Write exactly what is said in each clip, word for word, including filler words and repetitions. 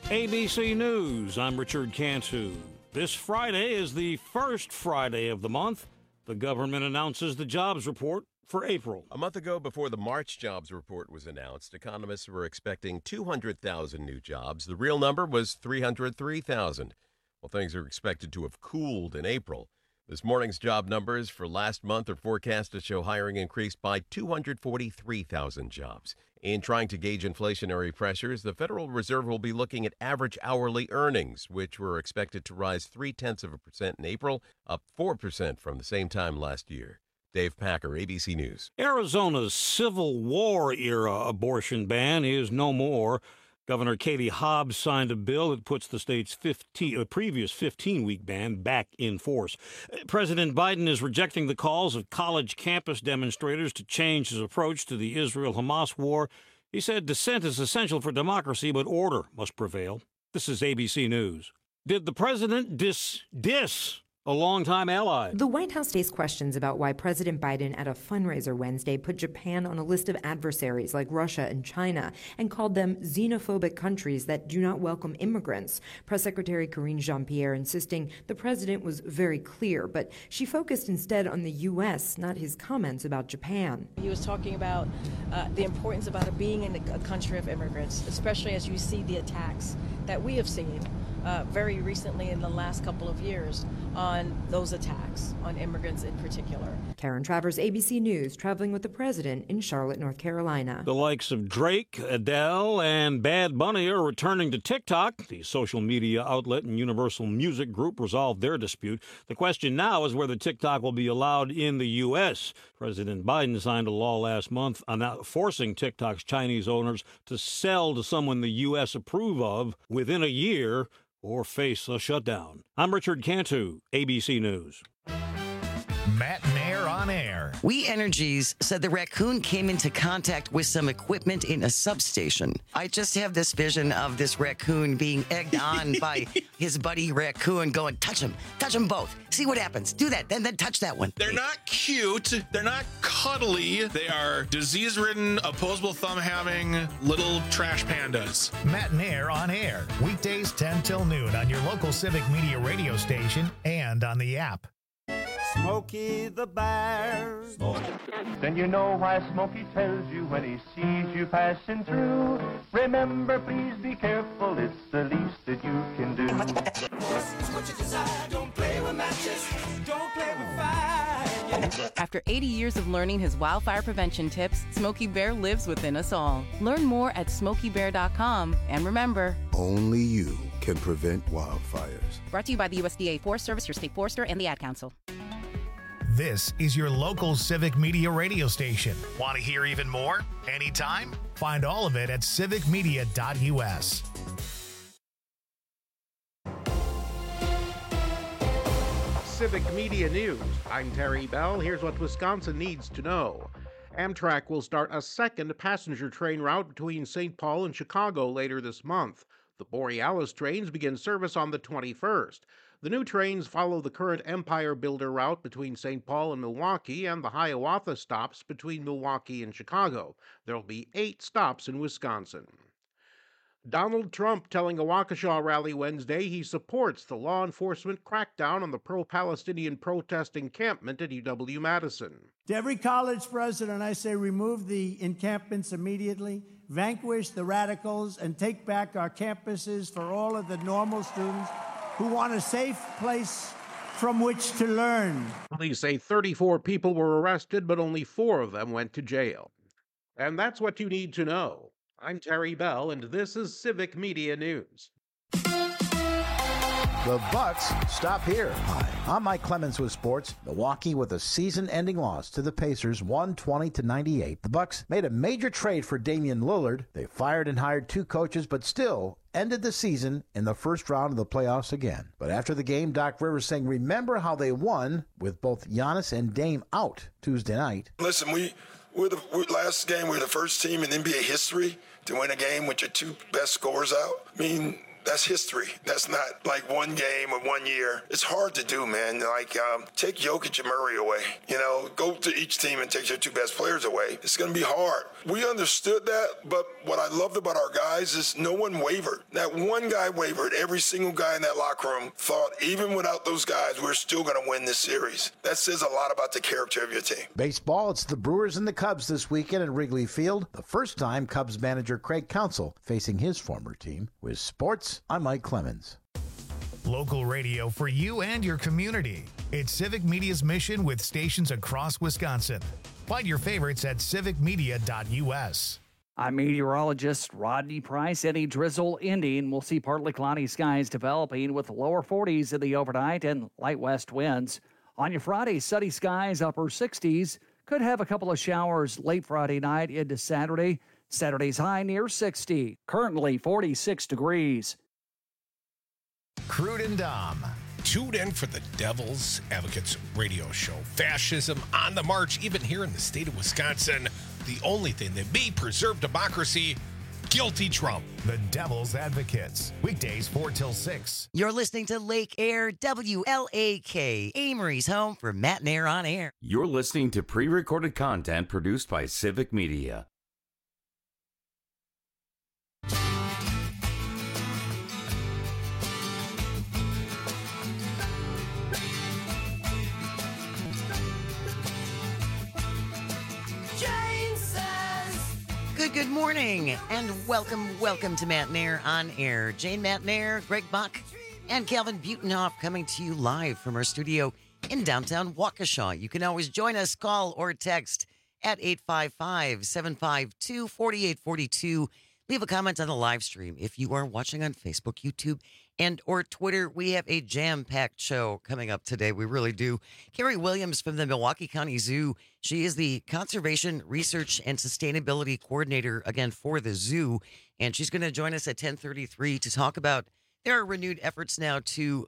A B C News, I'm Richard Cantu. This Friday is the first Friday of the month. The government announces the jobs report for April. A month ago, before the March jobs report was announced, economists were expecting two hundred thousand new jobs. The real number was three hundred three thousand. Well, things are expected to have cooled in April. This morning's job numbers for last month are forecast to show hiring increased by two hundred forty-three thousand jobs. In trying to gauge inflationary pressures, the Federal Reserve will be looking at average hourly earnings, which were expected to rise three-tenths of a percent in April, up four percent from the same time last year. Dave Packer, A B C News. Arizona's Civil War-era abortion ban is no more. Governor Katie Hobbs signed a bill that puts the state's fifteen, uh, previous fifteen-week ban back in force. President Biden is rejecting the calls of college campus demonstrators to change his approach to the Israel-Hamas war. He said dissent is essential for democracy, but order must prevail. This is A B C News. Did the president dis dis a longtime ally? The White House faced questions about why President Biden at a fundraiser Wednesday put Japan on a list of adversaries like Russia and China and called them xenophobic countries that do not welcome immigrants. Press Secretary Karine Jean-Pierre insisting the president was very clear, but she focused instead on the U S, not his comments about Japan. He was talking about uh, the importance about it being in a country of immigrants, especially as you see the attacks that we have seen Uh, very recently in the last couple of years on those attacks on immigrants in particular. Karen Travers, A B C News, traveling with the president in Charlotte, North Carolina. The likes of Drake, Adele, and Bad Bunny are returning to TikTok. The social media outlet and Universal Music Group resolved their dispute. The question now is whether TikTok will be allowed in the U S. President Biden signed a law last month forcing TikTok's Chinese owners to sell to someone the U S approve of within a year or face a shutdown. I'm Richard Cantu, A B C News. Matt Nair on air. We Energies said the raccoon came into contact with some equipment in a substation. I just have this vision of this raccoon being egged on by his buddy raccoon going, touch him, touch them both. See what happens. Do that, then then touch that one. They're not cute. They're not cuddly. They are disease-ridden, opposable thumb-having little trash pandas. Matt Nair on air. Weekdays ten till noon on your local Civic Media radio station and on the app. Smokey the Bear. Then you know why Smokey tells you when he sees you passing through. Remember, please be careful, it's the least that you can do. It's what you desire, don't play with matches, don't play with fire. After eighty years of learning his wildfire prevention tips, Smokey Bear lives within us all. Learn more at smokey bear dot com, and remember, only you can prevent wildfires. Brought to you by the U S D A Forest Service, your state forester, and the Ad Council. This is your local Civic Media radio station. Want to hear even more? Anytime? Find all of it at civic media dot U S. Civic Media News. I'm Terry Bell. Here's what Wisconsin needs to know. Amtrak will start a second passenger train route between Saint Paul and Chicago later this month. The Borealis trains begin service on the twenty-first. The new trains follow the current Empire Builder route between Saint Paul and Milwaukee and the Hiawatha stops between Milwaukee and Chicago. There will be eight stops in Wisconsin. Donald Trump telling a Waukesha rally Wednesday he supports the law enforcement crackdown on the pro-Palestinian protest encampment at U W-Madison. To every college president, I say remove the encampments immediately, vanquish the radicals, and take back our campuses for all of the normal students who want a safe place from which to learn. Police say thirty-four people were arrested, but only four of them went to jail. And that's what you need to know. I'm Terry Bell, and this is Civic Media News. The Bucks stop here. Hi, I'm Mike Clemens with sports. Milwaukee with a season-ending loss to the Pacers, one twenty to ninety-eight. The Bucks made a major trade for Damian Lillard. They fired and hired two coaches, but still ended the season in the first round of the playoffs again. But after the game, Doc Rivers saying, remember how they won with both Giannis and Dame out Tuesday night. Listen, we we're the we're, last game we were the first team in N B A history to win a game with your two best scorers out. I mean, That's history. That's not like one game or one year. It's hard to do, man. Like, um, take Jokic and Murray away. You know, go to each team and take their two best players away. It's going to be hard. We understood that, but what I loved about our guys is no one wavered. That one guy wavered. Every single guy in that locker room thought, even without those guys, we're still going to win this series. That says a lot about the character of your team. Baseball, it's the Brewers and the Cubs this weekend at Wrigley Field. The first time Cubs manager Craig Counsell facing his former team. With sports, I'm Mike Clemens. Local radio for you and your community. It's Civic Media's mission with stations across Wisconsin. Find your favorites at civic media dot u s. I'm meteorologist Rodney Price. Any drizzle ending. We'll see partly cloudy skies developing with lower forties in the overnight and light west winds. On your Friday, sunny skies, upper sixties. Could have a couple of showers late Friday night into Saturday. Saturday's high near sixty. Currently forty-six degrees. Crude and Dom. Tuned in for the Devil's Advocates radio show. Fascism on the march, even here in the state of Wisconsin. The only thing that may preserve democracy, guilty Trump. The Devil's Advocates. Weekdays four till six. You're listening to Lake Air W L A K, Amory's home for Matt and Air on Air. You're listening to pre-recorded content produced by Civic Media. Good, good morning, and welcome, welcome to Matt and Air on Air. Jane Matt and Air, Greg Buck, and Calvin Butenhoff coming to you live from our studio in downtown Waukesha. You can always join us, call or text at eight five five, seven five two, four eight four two. Leave a comment on the live stream if you are watching on Facebook, YouTube, and or Twitter. We have a jam-packed show coming up today. We really do. Carrie Williams from the Milwaukee County Zoo. She is the Conservation Research and Sustainability Coordinator, again, for the zoo. And she's going to join us at ten thirty-three to talk about there are renewed efforts now to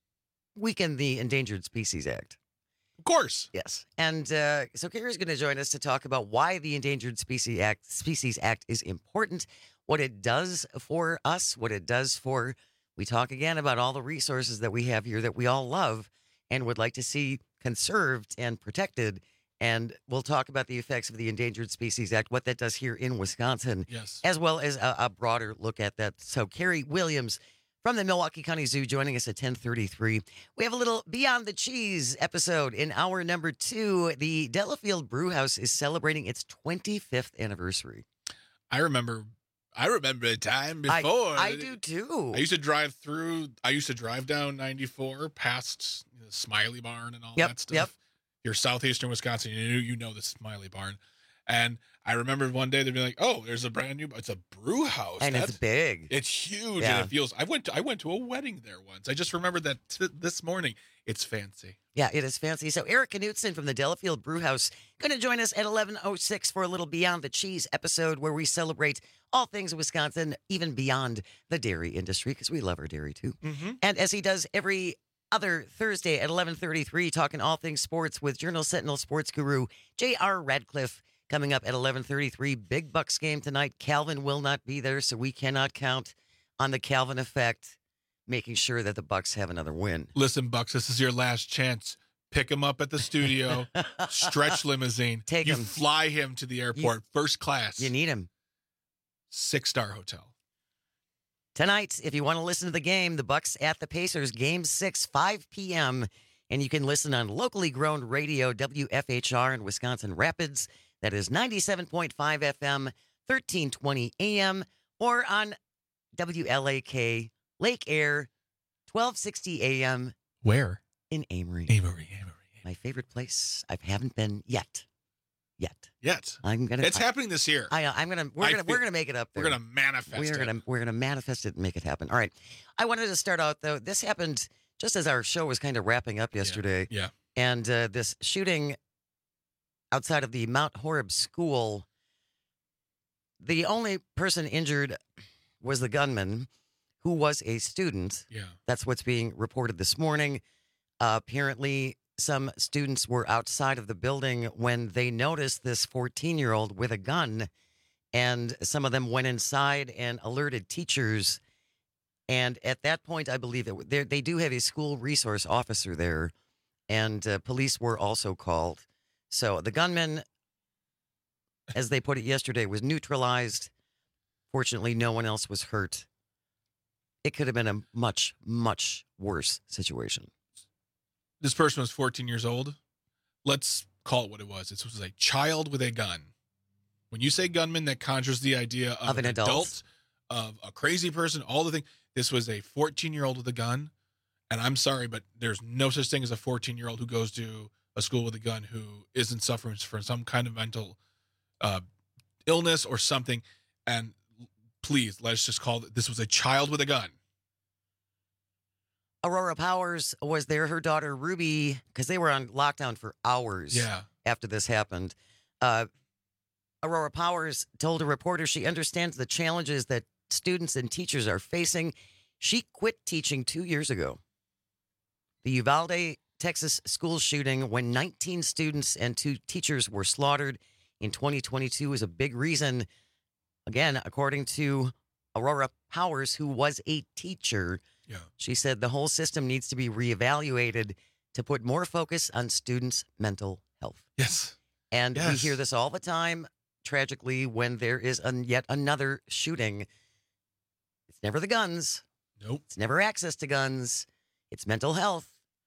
weaken the Endangered Species Act. Of course. Yes. And uh, so Carrie's going to join us to talk about why the Endangered Species Act, Species Act is important, what it does for us, what it does for, we talk again about all the resources that we have here that we all love and would like to see conserved and protected. And we'll talk about the effects of the Endangered Species Act, what that does here in Wisconsin, yes, as well as a, a broader look at that. So Carrie Williams from the Milwaukee County Zoo joining us at ten thirty-three. We have a little Beyond the Cheese episode in hour number two. The Delafield Brewhouse is celebrating its twenty-fifth anniversary. I remember I remember a time before. I, I do too. I used to drive through, I used to drive down ninety-four past the Smiley Barn and all yep, that stuff. Yep. You're southeastern Wisconsin, you know, you know the Smiley Barn. And I remember one day they'd be like, "Oh, there's a brand new, it's a brew house, and That's, it's big, it's huge, yeah. and it feels." I went, to, I went to a wedding there once. I just remembered that t- this morning. It's fancy. Yeah, it is fancy. So Eric Knutson from the Delafield Brewhouse going to join us at eleven oh six for a little Beyond the Cheese episode where we celebrate all things Wisconsin, even beyond the dairy industry, because we love our dairy too. Mm-hmm. And as he does every other Thursday at eleven thirty-three, talking all things sports with Journal Sentinel sports guru J R Radcliffe. Coming up at eleven thirty-three, big Bucks game tonight. Calvin will not be there, so we cannot count on the Calvin effect, making sure that the Bucks have another win. Listen, Bucks, this is your last chance. Pick him up at the studio, stretch limousine. Take you him. fly him to the airport, You- first class. You need him. Six-star hotel. Tonight, if you want to listen to the game, the Bucks at the Pacers, game six, five p.m., and you can listen on locally grown radio, W F H R in Wisconsin Rapids. That is ninety-seven point five F M, thirteen twenty A M, or on W L A K Lake Air, twelve sixty A M. Where? In Amory. Amory, Amory. My favorite place. I haven't been yet. Yet. Yet. I'm gonna. It's I, happening this year. I, I'm gonna. We're I gonna. feel- We're gonna make it up there. We're gonna manifest We're it. gonna. We're gonna manifest it and make it happen. All right. I wanted to start out though. This happened just as our show was kind of wrapping up yesterday. Yeah. And uh, this shooting outside of the Mount Horeb school. The only person injured was the gunman, who was a student. Yeah. That's what's being reported this morning. Uh, apparently, some students were outside of the building when they noticed this fourteen-year-old with a gun, and some of them went inside and alerted teachers. And at that point, I believe it, they they do have a school resource officer there, and uh, police were also called. So the gunman, as they put it yesterday, was neutralized. Fortunately, no one else was hurt. It could have been a much, much worse situation. This person was fourteen years old. Let's call it what it was. This was a child with a gun. When you say gunman, that conjures the idea of, Of an an adult. adult, of a crazy person, all the things. This was a fourteen-year-old with a gun. And I'm sorry, but there's no such thing as a fourteen-year-old who goes to a school with a gun who isn't suffering from some kind of mental uh, illness or something. And please, let's just call it, this was a child with a gun. Aurora Powers was there. Her daughter, Ruby, because they were on lockdown for hours Yeah. after this happened. Uh, Aurora Powers told a reporter she understands the challenges that students and teachers are facing. She quit teaching two years ago. The Uvalde, Texas school shooting, when nineteen students and two teachers were slaughtered in twenty twenty-two, is a big reason. Again, according to Aurora Powers, who was a teacher, Yeah. she said the whole system needs to be reevaluated to put more focus on students' mental health. Yes. And we Yes. hear this all the time, tragically, when there is an, yet another shooting. It's never the guns. Nope. It's never access to guns. It's mental health.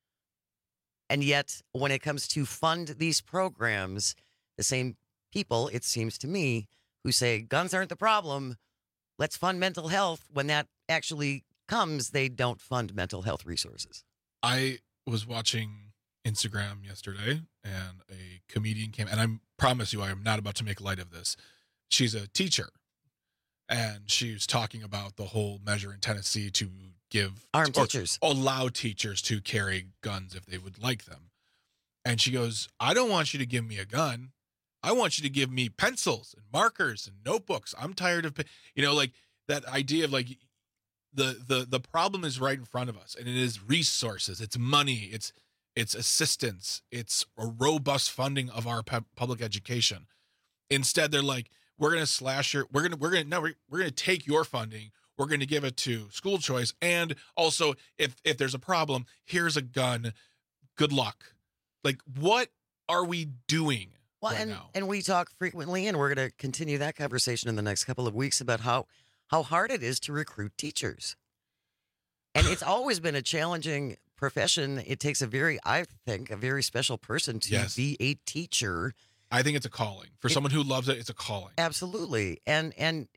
And yet, when it comes to fund these programs, the same people, it seems to me, who say guns aren't the problem, let's fund mental health, when that actually comes, they don't fund mental health resources. I was watching Instagram yesterday, and a comedian came, and I promise you, I am not about to make light of this. She's a teacher, and she was talking about the whole measure in Tennessee to give Armed or teachers. allow teachers to carry guns if they would like them. And she goes, I don't want you to give me a gun. I want you to give me pencils and markers and notebooks. I'm tired of, pa-" you know, like that idea of like the the the problem is right in front of us, and it is resources, it's money, it's it's assistance, it's a robust funding of our pu- public education. Instead, they're like, we're gonna slash your, we're gonna we're gonna no, we're, we're gonna take your funding, we're gonna give it to school choice, and also if if there's a problem, here's a gun. Good luck. Like, what are we doing? Well, right and, now? and we talk frequently, and we're going to continue that conversation in the next couple of weeks about how, how hard it is to recruit teachers. And it's always been a challenging profession. It takes a very, I think, a very special person to Yes. be a teacher. I think it's a calling. For It- someone who loves it, it's a calling. Absolutely. And and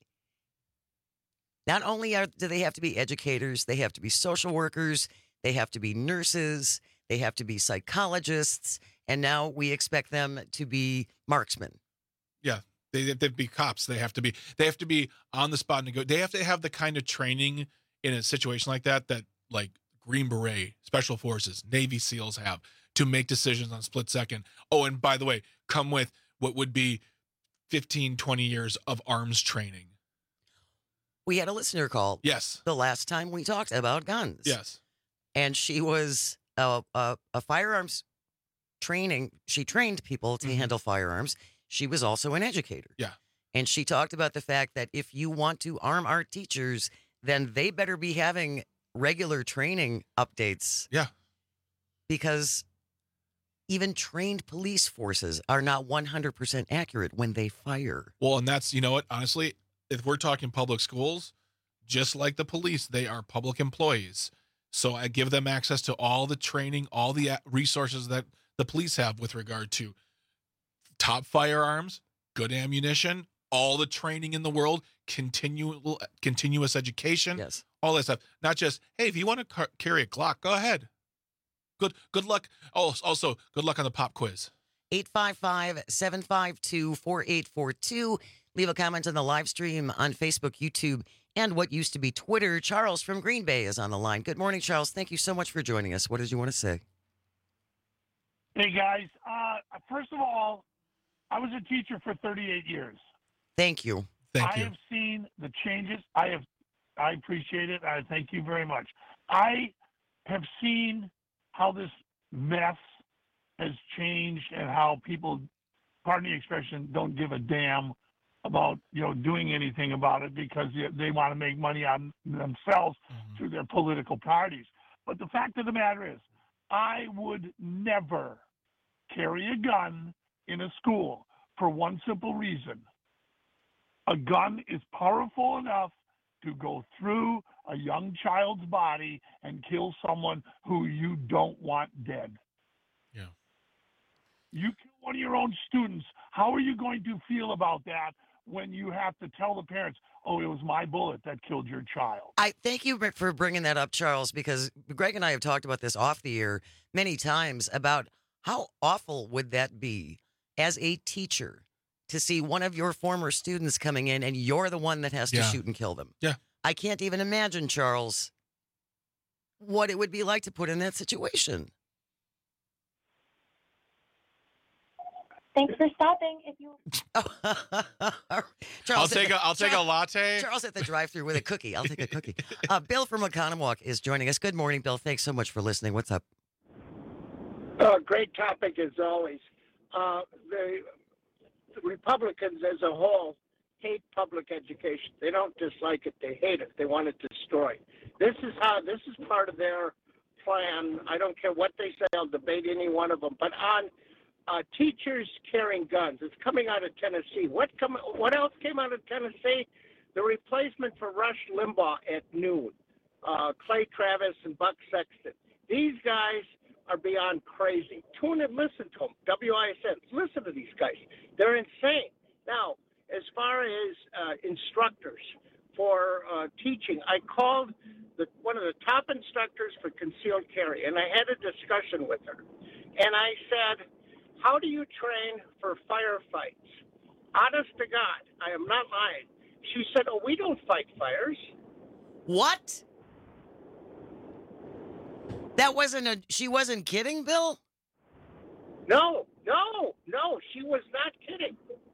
not only are do they have to be educators, they have to be social workers, they have to be nurses, they have to be psychologists, and now we expect them to be marksmen. Yeah, they they have to be cops. They have to be they have to be on the spot and go. They have to have the kind of training in a situation like that that like Green Beret, Special Forces, Navy SEALs have to make decisions on split second. Oh, and by the way, come with what would be fifteen, twenty years of arms training. We had a listener call. Yes. The last time we talked about guns. Yes. And she was a, a, a firearms training. She trained people to handle firearms. She was also an educator. Yeah. And she talked about the fact that if you want to arm our teachers, then they better be having regular training updates. Yeah. Because even trained police forces are not one hundred percent accurate when they fire. Well, and that's, you know what, honestly, if we're talking public schools, just like the police, they are public employees. So I give them access to all the training, all the a- resources that the police have with regard to top firearms, good ammunition, all the training in the world, continual, continuous education, yes, all that stuff. Not just, hey, if you want to car- carry a Glock, go ahead. Good, good luck. Oh, also, good luck on the pop quiz. eight five five, seven five two, four eight four two. Leave a comment on the live stream on Facebook, YouTube, and what used to be Twitter. Charles from Green Bay is on the line. Good morning, Charles. Thank you so much for joining us. What did you want to say? Hey, guys. Uh, first of all, I was a teacher for thirty-eight years. Thank you. Thank I you. have seen the changes. I have. I appreciate it. I thank you very much. I have seen how this mess has changed and how people, pardon the expression, don't give a damn about, you know, doing anything about it because they want to make money on themselves mm-hmm. through their political parties. But the fact of the matter is, I would never carry a gun in a school for one simple reason. A gun is powerful enough to go through a young child's body and kill someone who you don't want dead. Yeah. You kill one of your own students. How are you going to feel about that when you have to tell the parents, oh, it was my bullet that killed your child? I thank you for bringing that up, Charles, because Greg and I have talked about this off the air many times about how awful would that be as a teacher to see one of your former students coming in and you're the one that has to yeah. shoot and kill them. Yeah. I can't even imagine, Charles, what it would be like to put in that situation. Thanks for stopping. If you, Charles, I'll take a I'll take Charles, a latte. Charles at the drive-through with a cookie. I'll take a cookie. Uh, Bill from Oconomowoc is joining us. Good morning, Bill. Thanks so much for listening. What's up? Uh, great topic as always. Uh, the, the Republicans as a whole hate public education. They don't dislike it. They hate it. They want it destroyed. This is how. This is part of their plan. I don't care what they say. I'll debate any one of them. But on uh, teachers carrying guns, it's coming out of Tennessee. What come? What else came out of Tennessee? The replacement for Rush Limbaugh at noon. Uh, Clay Travis and Buck Sexton. These guys are beyond crazy. Tune and listen to them. W I S N. Listen to these guys. They're insane. Now, as far as uh, instructors for uh, teaching, I called the, one of the top instructors for concealed carry, and I had a discussion with her. And I said, how do you train for firefights? Honest to God, I am not lying. She said, oh, we don't fight fires. What? That wasn't a, she wasn't kidding, Bill? No, no, no, she was not kidding.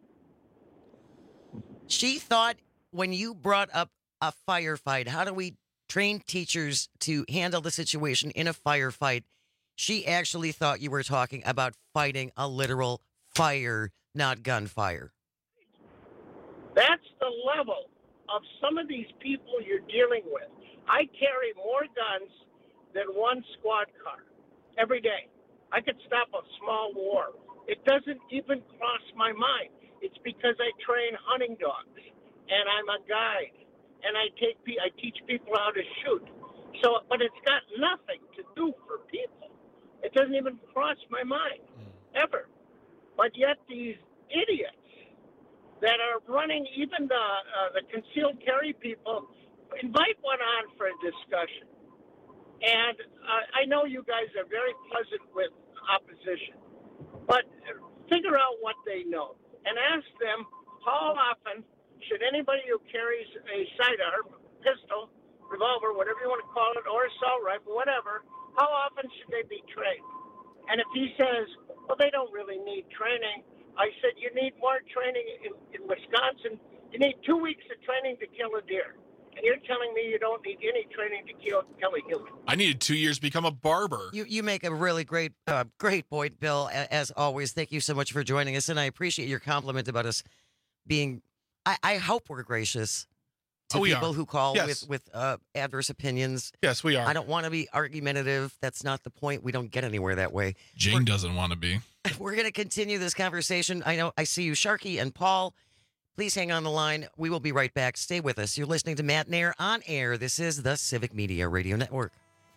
She thought when you brought up a firefight, how do we train teachers to handle the situation in a firefight? She actually thought you were talking about fighting a literal fire, not gunfire. That's the level of some of these people you're dealing with. I carry more guns than one squad car every day. I could stop a small war. It doesn't even cross my mind. It's because I train hunting dogs, and I'm a guide, and I take I teach people how to shoot. So, but it's got nothing to do for people. It doesn't even cross my mind, ever. But yet these idiots that are running, even the uh, the concealed carry people, invite one on for a discussion. And uh, I know you guys are very pleasant with opposition, but figure out what they know and ask them how often should anybody who carries a sidearm, pistol, revolver, whatever you want to call it, or assault rifle, whatever, how often should they be trained? And if he says, well, they don't really need training, I said, you need more training in, in Wisconsin. You need two weeks of training to kill a deer. And you're telling me you don't need any training to kill, kill a human. I needed two years to become a barber. You you make a really great uh, great point, Bill, as always. Thank you so much for joining us. And I appreciate your compliment about us being, I, I hope we're gracious to oh, we people are. who call yes. with, with uh, adverse opinions. Yes, we are. I don't want to be argumentative. That's not the point. We don't get anywhere that way. Jane we're, doesn't want to be. We're going to continue this conversation. I know I see you, Sharky and Paul. Please hang on the line. We will be right back. Stay with us. You're listening to Matt Nair on air. This is the Civic Media Radio Network.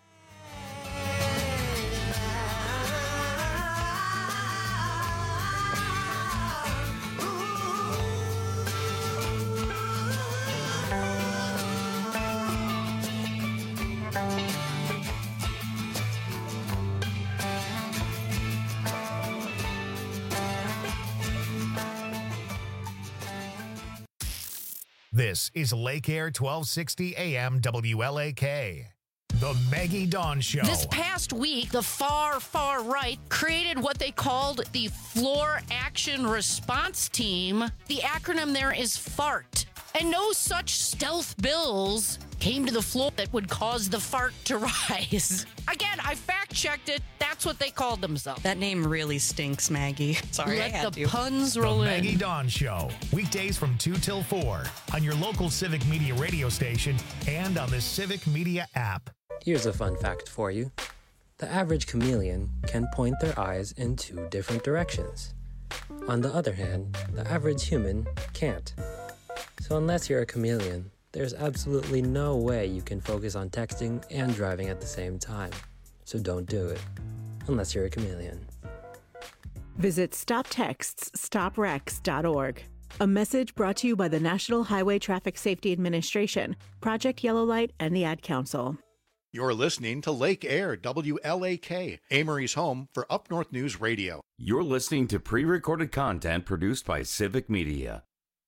This is Lake Air twelve sixty A M W L A K. The Maggie Dawn Show. This past week, the far, far right created what they called the Floor Action Response Team. The acronym there is FART. And no such stealth bills came to the floor that would cause the fart to rise. Again, I fact-checked it. That's what they called themselves. That name really stinks, Maggie. Sorry, Let I had the to. puns roll the in. Maggie Dawn Show, weekdays from two till four on your local Civic Media radio station and on the Civic Media app. Here's a fun fact for you. The average chameleon can point their eyes in two different directions. On the other hand, the average human can't. So unless you're a chameleon, there's absolutely no way you can focus on texting and driving at the same time. So don't do it, unless you're a chameleon. Visit stop texts stop wrecks dot org. A message brought to you by the National Highway Traffic Safety Administration, Project Yellow Light, and the Ad Council. You're listening to Lake Air, W L A K, Amory's home for Up North News Radio. You're listening to pre-recorded content produced by Civic Media.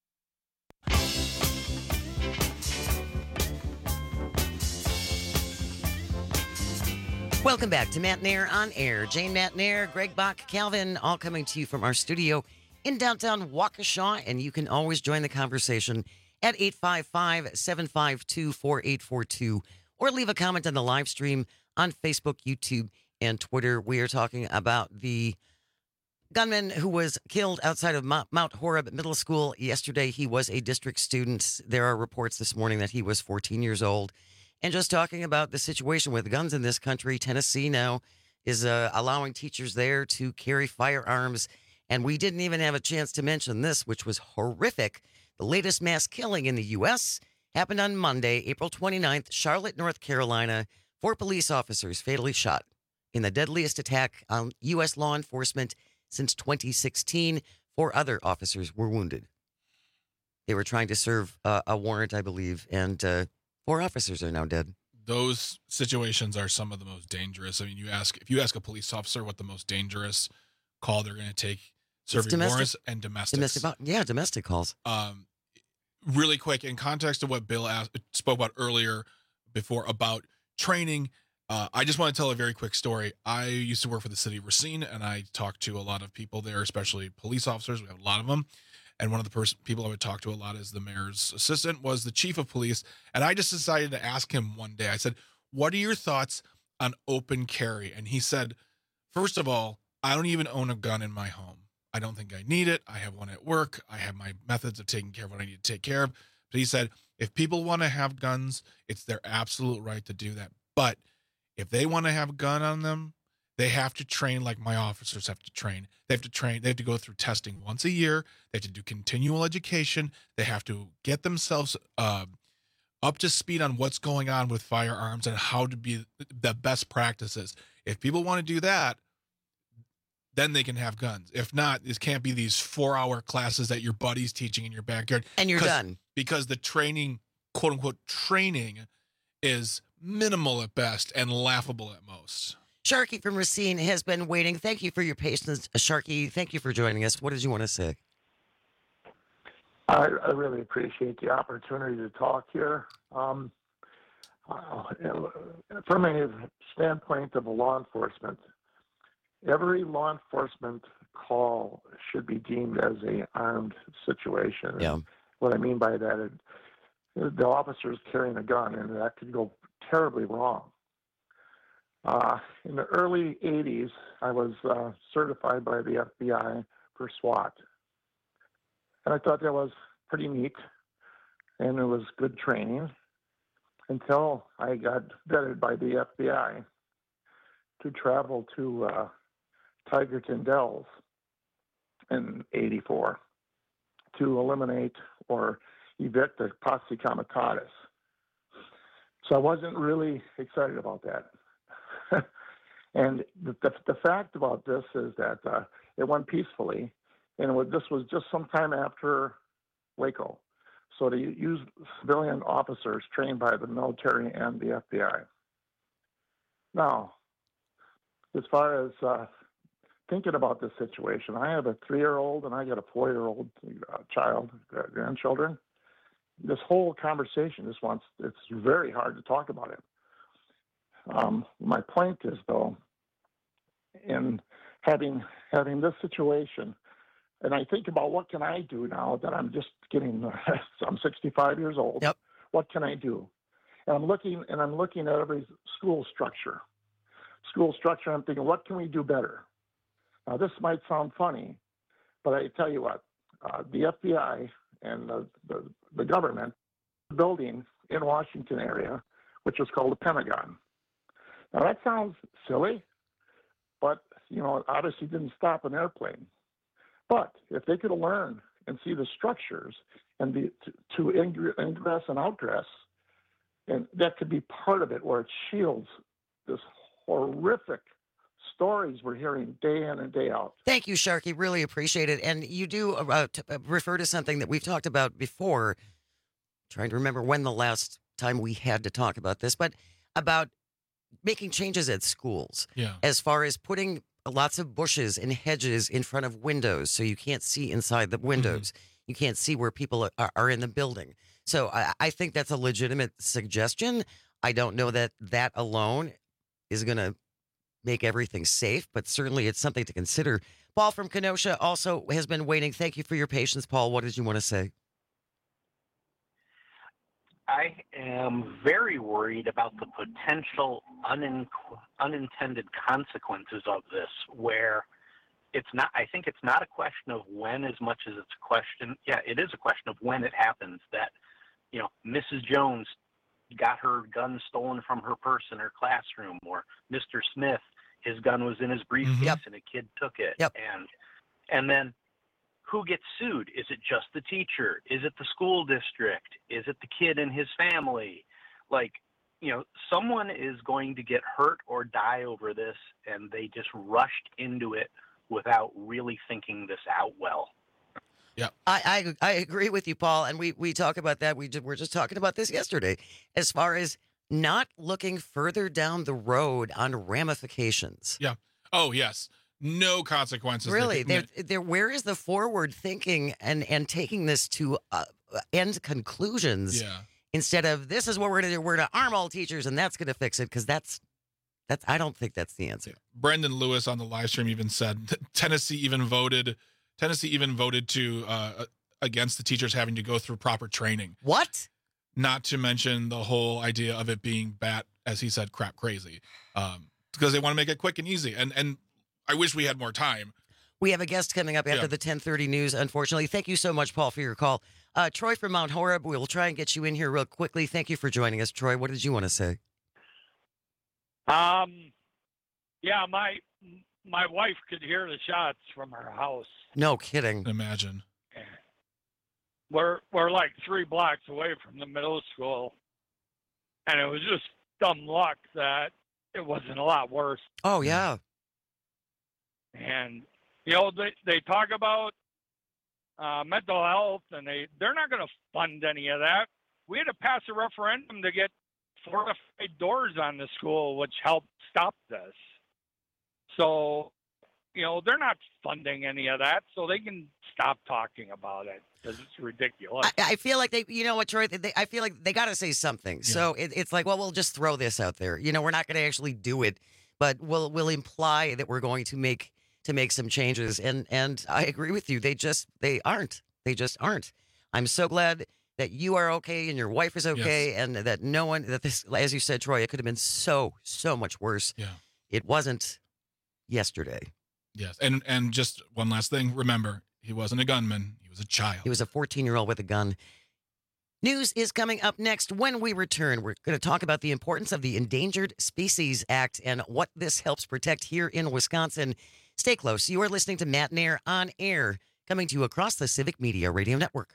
Welcome back to Matt Nair on Air. Jane Matt Nair, Greg Bach, Calvin, all coming to you from our studio in downtown Waukesha, and you can always join the conversation at eight five five, seven five two, four eight four two or leave a comment on the live stream on Facebook, YouTube, and Twitter. We are talking about the gunman who was killed outside of Mount Horeb Middle School yesterday. He was a district student. There are reports this morning that he was fourteen years old. And just talking about the situation with guns in this country, Tennessee now is uh, allowing teachers there to carry firearms. And we didn't even have a chance to mention this, which was horrific. The latest mass killing in the U S happened on Monday, April twenty-ninth, Charlotte, North Carolina. Four police officers fatally shot in the deadliest attack on U S law enforcement since twenty sixteen. Four other officers were wounded. They were trying to serve uh, a warrant, I believe, and uh, four officers are now dead. Those situations are some of the most dangerous. I mean, you ask if you ask a police officer what the most dangerous call they're going to take, serving domestic- warrants and domestics. Domestic, yeah, domestic calls. Um, really quick, in context of what Bill asked, spoke about earlier before about training, uh, I just want to tell a very quick story. I used to work for the city of Racine, and I talked to a lot of people there, especially police officers. We have a lot of them. And one of the pers- people I would talk to a lot as the mayor's assistant was the chief of police. And I just decided to ask him one day, I said, what are your thoughts on open carry? And he said, first of all, I don't even own a gun in my home. I don't think I need it. I have one at work. I have my methods of taking care of what I need to take care of. But he said, if people want to have guns, it's their absolute right to do that. But if they want to have a gun on them, they have to train like my officers have to train. They have to train. They have to go through testing once a year. They have to do continual education. They have to get themselves uh, up to speed on what's going on with firearms and how to be the best practices. If people want to do that, then they can have guns. If not, this can't be these four-hour classes that your buddy's teaching in your backyard. And you're done. Because the training, quote-unquote training, is minimal at best and laughable at most. Sharky from Racine has been waiting. Thank you for your patience, Sharky. Thank you for joining us. What did you want to say? I, I really appreciate the opportunity to talk here. Um, uh, from a standpoint of a law enforcement, every law enforcement call should be deemed as a armed situation. Yeah. What I mean by that is the officer's carrying a gun, and that could go terribly wrong. Uh, in the early eighties, I was uh, certified by the F B I for SWAT. And I thought that was pretty neat, and it was good training until I got vetted by the F B I to travel to uh, Tigerton Dells in eighty-four to eliminate or evict the Posse Comitatus. So I wasn't really excited about that. And the, the, the fact about this is that uh, it went peacefully, and it was, this was just sometime after Waco. So they used civilian officers trained by the military and the F B I. Now, as far as uh, thinking about this situation, I have a three-year-old and I got a four-year-old uh, child, uh, grandchildren. This whole conversation just wants, it's very hard to talk about it. Um, my point is, though, in having having this situation, and I think about what can I do now that I'm just getting, I'm sixty-five years old. Yep. What can I do? And I'm looking and I'm looking at every school structure. School structure, I'm thinking, what can we do better? Now, this might sound funny, but I tell you what, uh, the F B I and the, the, the government building in Washington area, which was called the Pentagon. Now, that sounds silly, but, you know, it obviously didn't stop an airplane. But if they could learn and see the structures and the, to, to ingress and outgress, and that could be part of it where it shields this horrific stories we're hearing day in and day out. Thank you, Sharky. Really appreciate it. And you do uh, t- refer to something that we've talked about before. Trying to remember when the last time we had to talk about this, but about making changes at schools. Yeah. As far as putting lots of bushes and hedges in front of windows so you can't see inside the windows. Mm-hmm. You can't see where people are, are in the building. So I, I think that's a legitimate suggestion. I don't know that that alone is going to make everything safe, but certainly it's something to consider. Paul from Kenosha also has been waiting. Thank you for your patience, Paul. What did you want to say? I am very worried about the potential unin- unintended consequences of this, where it's not, I think it's not a question of when as much as it's a question, yeah, it is a question of when it happens that, you know, Missus Jones got her gun stolen from her purse in her classroom, or Mister Smith, his gun was in his briefcase mm-hmm. yep. and a kid took it. Yep. And, and then who gets sued? Is it just the teacher? Is it the school district? Is it the kid and his family? Like, you know, someone is going to get hurt or die over this, and they just rushed into it without really thinking this out well. Yeah, I, I I agree with you, Paul, and we we talk about that. We did, we're just talking about this yesterday, as far as not looking further down the road on ramifications. Yeah. Oh yes. No consequences. Really, there, there. Where is the forward thinking and and taking this to uh, end conclusions? Yeah. Instead of this is what we're going to do. We're going to arm all teachers, and that's going to fix it, because that's that's. I don't think that's the answer. Brendan Lewis on the live stream even said that Tennessee even voted. Tennessee even voted to uh, against the teachers having to go through proper training. What? Not to mention the whole idea of it being bat, as he said, crap crazy, um, because they want to make it quick and easy. And and I wish we had more time. We have a guest coming up after yeah. the ten thirty news, unfortunately. Thank you so much, Paul, for your call. Uh, Troy from Mount Horeb, we'll try and get you in here real quickly. Thank you for joining us, Troy. What did you want to say? Um, yeah, my my wife could hear the shots from her house. No kidding. Imagine. We're we're like three blocks away from the middle school, and it was just dumb luck that it wasn't a lot worse. Oh yeah. And you know they they talk about uh, mental health, and they they're not going to fund any of that. We had to pass a referendum to get fortified doors on the school, which helped stop this. So, you know, they're not funding any of that, so they can stop talking about it, because it's ridiculous. I, I feel like they, you know what, Troy, they, I feel like they got to say something. Yeah. So it, it's like, well, we'll just throw this out there. You know, we're not going to actually do it, but we'll we'll imply that we're going to make to make some changes. And and I agree with you. They just, they aren't. They just aren't. I'm so glad that you are okay and your wife is okay, yes. and that no one, that this, as you said, Troy, it could have been so, so much worse. Yeah. It wasn't yesterday. Yes. And and just one last thing. Remember, he wasn't a gunman. He was a child. He was a fourteen-year-old with a gun. News is coming up next. When we return, we're going to talk about the importance of the Endangered Species Act and what this helps protect here in Wisconsin. Stay close. You are listening to Matt and Air on Air, coming to you across the Civic Media Radio Network.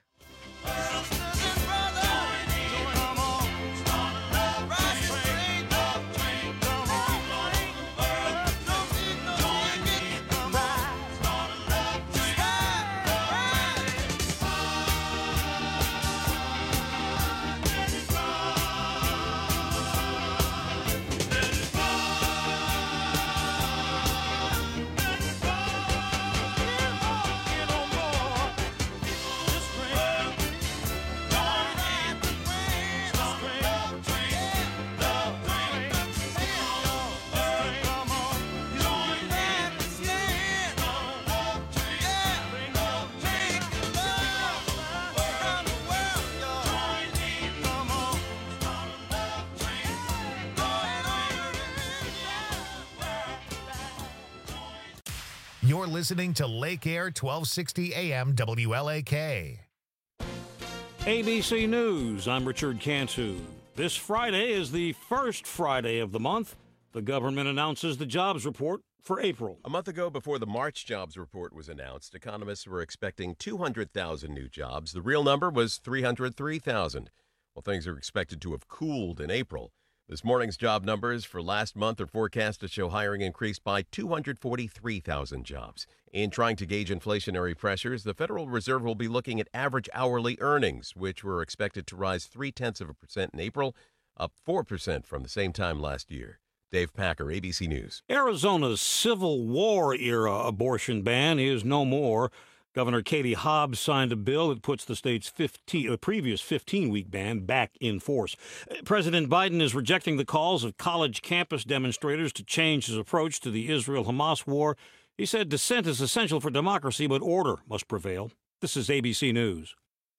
You're listening to Lake Air twelve sixty A M W L A K. A B C News, I'm Richard Cantu. This Friday is the first Friday of the month. The government announces the jobs report for April. A month ago, before the March jobs report was announced, economists were expecting two hundred thousand new jobs. The real number was three hundred three thousand. Well, things are expected to have cooled in April. This morning's job numbers for last month are forecast to show hiring increased by two hundred forty-three thousand jobs. In trying to gauge inflationary pressures, the Federal Reserve will be looking at average hourly earnings, which were expected to rise three-tenths of a percent in April, up four percent from the same time last year. Dave Packer, A B C News. Arizona's Civil War-era abortion ban is no more. Governor Katie Hobbs signed a bill that puts the state's fifteen, uh, previous fifteen-week ban back in force. President Biden is rejecting the calls of college campus demonstrators to change his approach to the Israel-Hamas war. He said dissent is essential for democracy, but order must prevail. This is A B C News.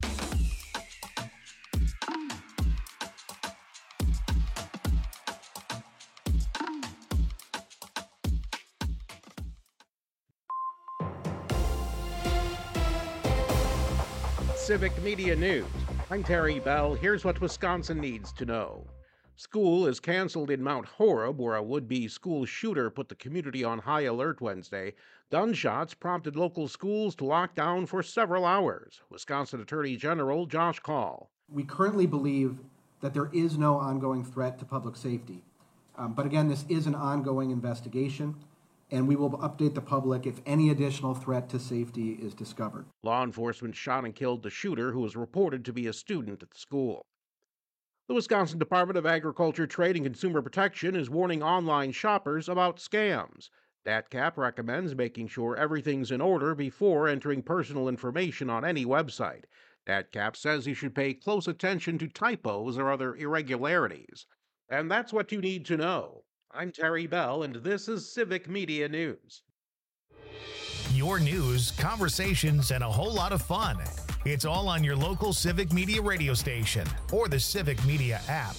Civic Media News. I'm Terry Bell. Here's what Wisconsin needs to know. School is canceled in Mount Horeb, where a would-be school shooter put the community on high alert Wednesday. Gunshots prompted local schools to lock down for several hours. Wisconsin Attorney General Josh Kaul. We currently believe that there is no ongoing threat to public safety. Um, but again, this is an ongoing investigation, and we will update the public if any additional threat to safety is discovered. Law enforcement shot and killed the shooter, who was reported to be a student at the school. The Wisconsin Department of Agriculture, Trade, and Consumer Protection is warning online shoppers about scams. D A T C A P recommends making sure everything's in order before entering personal information on any website. D A T C A P says you should pay close attention to typos or other irregularities. And that's what you need to know. I'm Terry Bell, and this is Civic Media News. Your news, conversations, and a whole lot of fun. It's all on your local Civic Media radio station or the Civic Media app.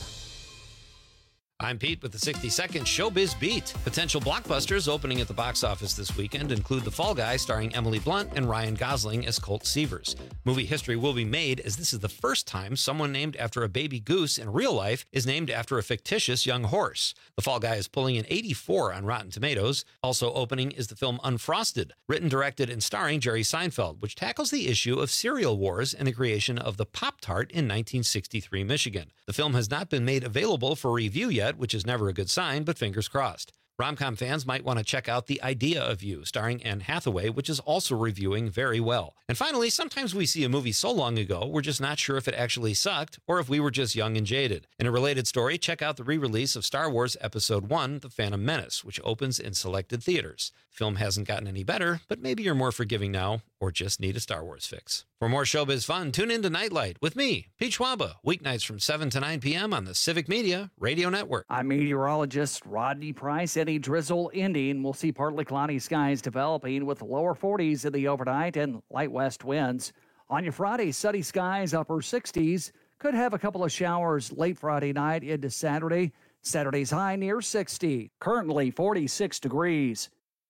I'm Pete with the sixty second Showbiz Beat. Potential blockbusters opening at the box office this weekend include The Fall Guy starring Emily Blunt and Ryan Gosling as Colt Seavers. Movie history will be made as this is the first time someone named after a baby goose in real life is named after a fictitious young horse. The Fall Guy is pulling an eighty-four on Rotten Tomatoes. Also opening is the film Unfrosted, written, directed, and starring Jerry Seinfeld, which tackles the issue of cereal wars and the creation of the Pop-Tart in nineteen sixty-three Michigan. The film has not been made available for review yet, which is never a good sign, but fingers crossed. Rom-com fans might want to check out The Idea of You, starring Anne Hathaway, which is also reviewing very well. And finally, sometimes we see a movie so long ago, we're just not sure if it actually sucked or if we were just young and jaded. In a related story, check out the re-release of Star Wars Episode one, The Phantom Menace, which opens in selected theaters. The film hasn't gotten any better, but maybe you're more forgiving now or just need a Star Wars fix. For more showbiz fun, tune in to Nightlight with me, Pete Schwaba, weeknights from seven to nine p.m. on the Civic Media Radio Network. I'm meteorologist Rodney Price. Any drizzle ending. We'll see partly cloudy skies developing with lower forties in the overnight and light west winds. On your Friday, sunny skies, upper sixties. Could have a couple of showers late Friday night into Saturday. Saturday's high near sixty. Currently forty-six degrees.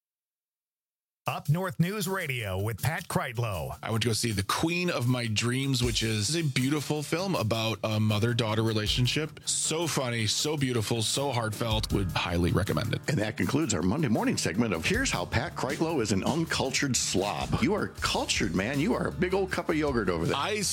Up North News Radio with Pat Kreitlow. I went to go see The Queen of My Dreams, which is a beautiful film about a mother-daughter relationship. So funny, so beautiful, so heartfelt. Would highly recommend it. And that concludes our Monday morning segment of Here's How Pat Kreitlow is an Uncultured Slob. You are cultured, man. You are a big old cup of yogurt over there. I...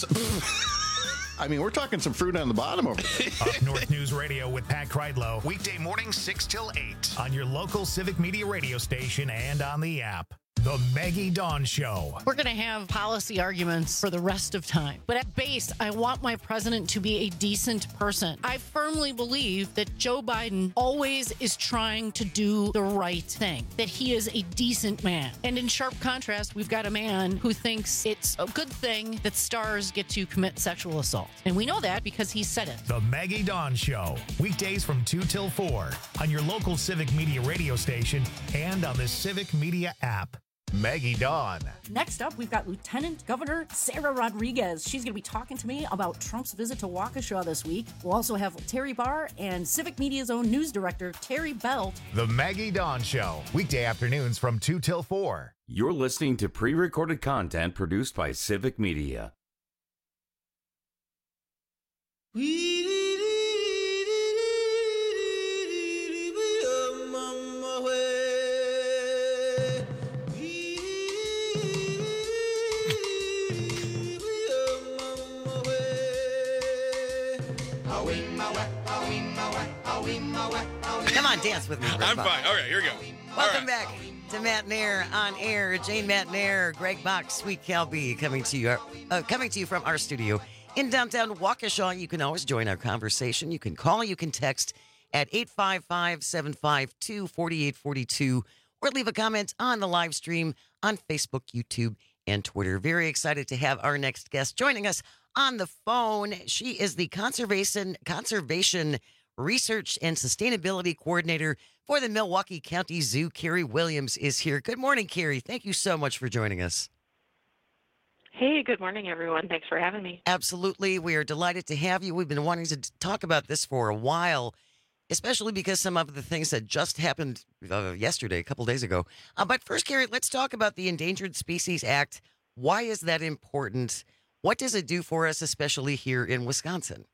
I mean, we're talking some fruit on the bottom over there. Up North News Radio with Pat Kreitlow. Weekday mornings six till eight on your local Civic Media radio station and on the app. The Maggie Dawn Show. We're going to have policy arguments for the rest of time. But at base, I want my president to be a decent person. I firmly believe that Joe Biden always is trying to do the right thing, that he is a decent man. And in sharp contrast, we've got a man who thinks it's a good thing that stars get to commit sexual assault. And we know that because he said it. The Maggie Dawn Show. Weekdays from two till four on your local Civic Media radio station and on the Civic Media app. Maggie Dawn. Next up, we've got Lieutenant Governor Sarah Rodriguez. She's going to be talking to me about Trump's visit to Waukesha this week. We'll also have Terry Barr and Civic Media's own news director, Terry Belt. The Maggie Dawn Show, weekday afternoons from two till four. You're listening to pre-recorded content produced by Civic Media. Come on, dance with me. I'm fine. All right, here we go. Welcome back to Matt Nair on air. Jane Matt Nair, Greg Bach, Sweet Calby coming to you, uh, coming to you from our studio in downtown Waukesha. You can always join our conversation. You can call, you can text at eight five five, seven five two, four eight four two or leave a comment on the live stream on Facebook, YouTube, and Twitter. Very excited to have our next guest joining us on the phone. She is the Conservation Conservation Research and Sustainability Coordinator for the Milwaukee County Zoo. Carrie Williams is here. Good morning, Carrie. Thank you so much for joining us. Hey, good morning, everyone. Thanks for having me. Absolutely. We are delighted to have you. We've been wanting to talk about this for a while, especially because some of the things that just happened uh, yesterday, a couple days ago. Uh, but first, Carrie, let's talk about the Endangered Species Act. Why is that important? What does it do for us, especially here in Wisconsin?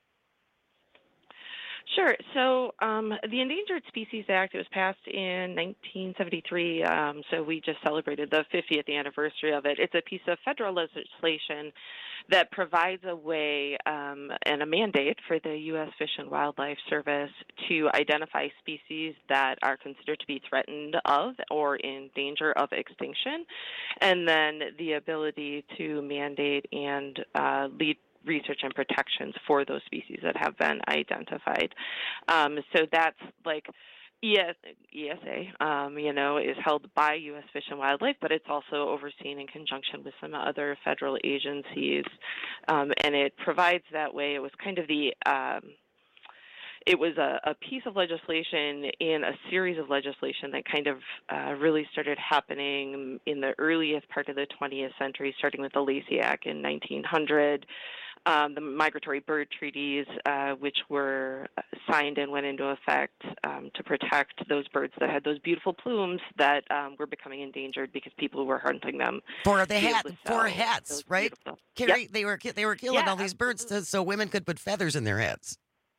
Sure. So um, the Endangered Species Act, it was passed in nineteen seventy-three, um, so we just celebrated the fiftieth anniversary of it. It's a piece of federal legislation that provides a way um, and a mandate for the U S Fish and Wildlife Service to identify species that are considered to be threatened of or in danger of extinction, and then the ability to mandate and uh, lead research and protections for those species that have been identified. Um, so that's like E S A, um, you know, is held by U S Fish and Wildlife, but it's also overseen in conjunction with some other federal agencies, um, and it provides that way. It was kind of the um, It was a, a piece of legislation in a series of legislation that kind of uh, really started happening in the earliest part of the twentieth century, starting with the Lacey Act in nineteen hundred. Um, the migratory bird treaties, uh, which were signed and went into effect um, to protect those birds that had those beautiful plumes that um, were becoming endangered because people were hunting them. For the hat, for hats, right? Carrie, Yep. they were they were killing Yeah, all these birds to, so women could put feathers in their hats.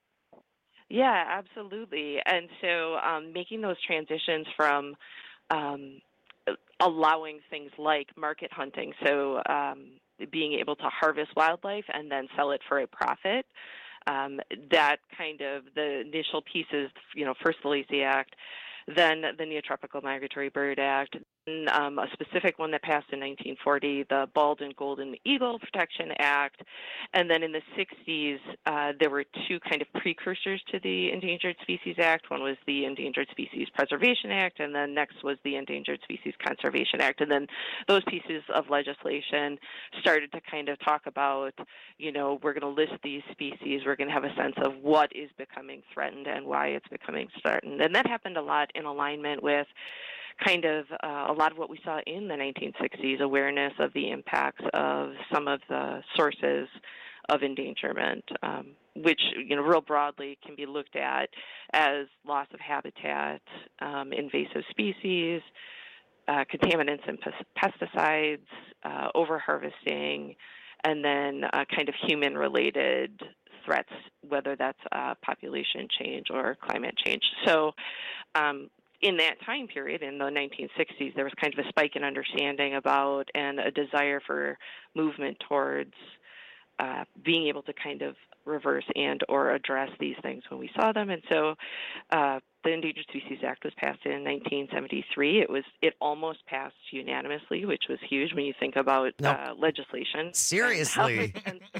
Yeah, absolutely. And so um, making those transitions from um, allowing things like market hunting, so um, being able to harvest wildlife and then sell it for a profit, um, that kind of the initial pieces, you know, first the Lacey Act, then the Neotropical Migratory Bird Act, and, um, a specific one that passed in nineteen forty, the Bald and Golden Eagle Protection Act, and then in the sixties, uh, there were two kind of precursors to the Endangered Species Act. One was the Endangered Species Preservation Act, and then next was the Endangered Species Conservation Act. And then those pieces of legislation started to kind of talk about, you know, we're going to list these species, we're going to have a sense of what is becoming threatened and why it's becoming threatened. And that happened a lot in alignment with kind of uh, a lot of what we saw in the nineteen sixties, awareness of the impacts of some of the sources of endangerment, um, which, you know, real broadly can be looked at as loss of habitat, um, invasive species, uh, contaminants and pesticides, uh, over-harvesting, and then uh, kind of human-related threats, whether that's uh, population change or climate change. So um, in that time period, in the nineteen sixties, there was kind of a spike in understanding about and a desire for movement towards uh, being able to kind of reverse and or address these things when we saw them. And so uh, the Endangered Species Act was passed in nineteen seventy-three. It was it almost passed unanimously, which was huge when you think about No. uh, legislation. Seriously.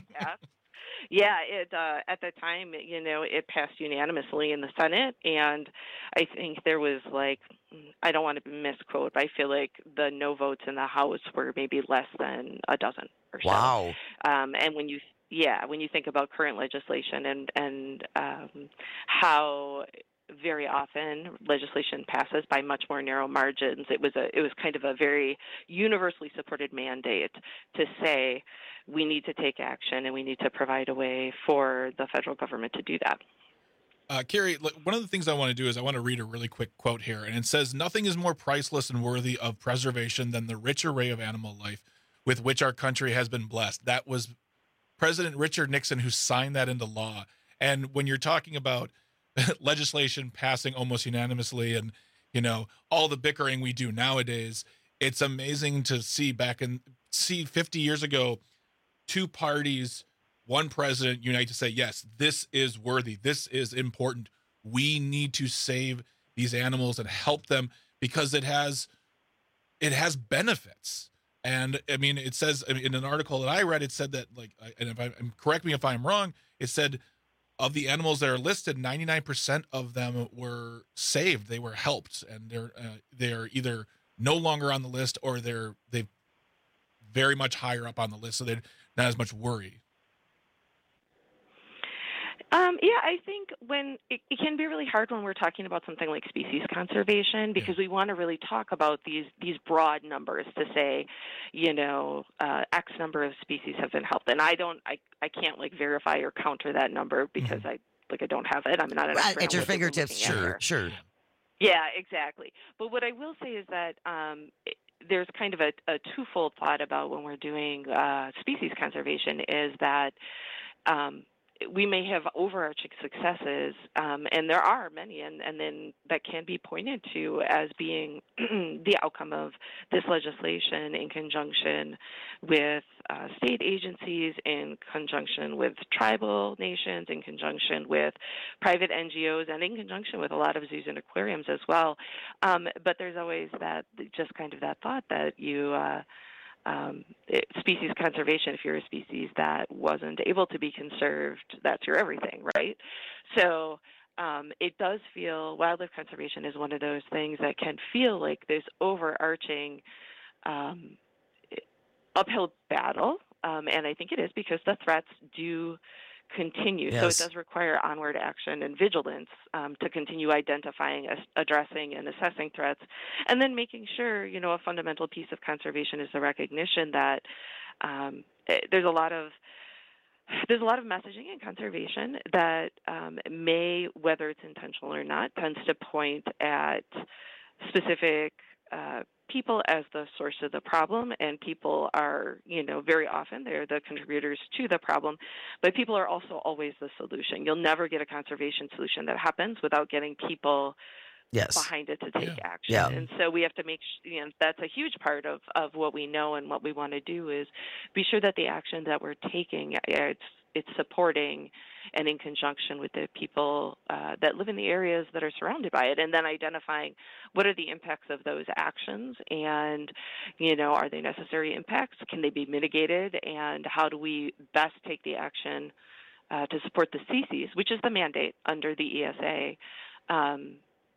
Yeah, it uh, at the time, you know, it passed unanimously in the Senate, and I think there was like, I don't want to misquote, but I feel like the no votes in the House were maybe less than a dozen or so. Wow. Um, and when you, yeah, when you think about current legislation and and um, how very often legislation passes by much more narrow margins. It was a it was kind of a very universally supported mandate to say we need to take action and we need to provide a way for the federal government to do that. Uh, Carrie, one of the things I want to do is I want to read a really quick quote here, and it says, "Nothing is more priceless and worthy of preservation than the rich array of animal life with which our country has been blessed." That was President Richard Nixon who signed that into law. And when you're talking about legislation passing almost unanimously and, you know, all the bickering we do nowadays, it's amazing to see back in, see fifty years ago, two parties, one president unite to say, yes, this is worthy. This is important. We need to save these animals and help them because it has, it has benefits. And I mean, it says in an article that I read, it said that like, and if I, correct me if I'm wrong, it said of the animals that are listed, ninety-nine percent of them were saved. They were helped, and they're uh, they're either no longer on the list or they're they very much higher up on the list, so they're not as much worry. Um, yeah, I think when it, it can be really hard when we're talking about something like species conservation because yeah. we want to really talk about these these broad numbers to say, you know, uh, X number of species have been helped, and I don't, I, I can't like verify or counter that number because mm-hmm. I like I don't have it. I'm not an expert at your fingertips. Sure, sure. Yeah, exactly. But what I will say is that um, it, there's kind of a, a twofold thought about when we're doing uh, species conservation is that. Um, we may have overarching successes, um, and there are many, and, and then that can be pointed to as being the outcome of this legislation in conjunction with uh, state agencies, in conjunction with tribal nations, in conjunction with private N G Os, and in conjunction with a lot of zoos and aquariums as well. Um, but there's always that, just kind of that thought that you uh, Um, it, species conservation, if you're a species that wasn't able to be conserved, that's your everything, right? So um, it does feel, wildlife conservation is one of those things that can feel like this overarching um, uphill battle, um, and I think it is because the threats do continue. Yes. So it does require onward action and vigilance um, to continue identifying, addressing, and assessing threats, and then making sure, you know, a fundamental piece of conservation is the recognition that um, there's a lot of there's a lot of messaging in conservation that um, may, whether it's intentional or not, tends to point at specific uh, people as the source of the problem, and people are, you know, very often they're the contributors to the problem, but people are also always the solution. You'll never get a conservation solution that happens without getting people yes. behind it to take yeah. action. Yeah. And so we have to make, you know, that's a huge part of, of what we know and what we want to do is be sure that the action that we're taking, it's, it's supporting and in conjunction with the people uh, that live in the areas that are surrounded by it, and then identifying what are the impacts of those actions, and, you know, are they necessary impacts? Can they be mitigated? And how do we best take the action uh, to support the species, which is the mandate under the E S A, um,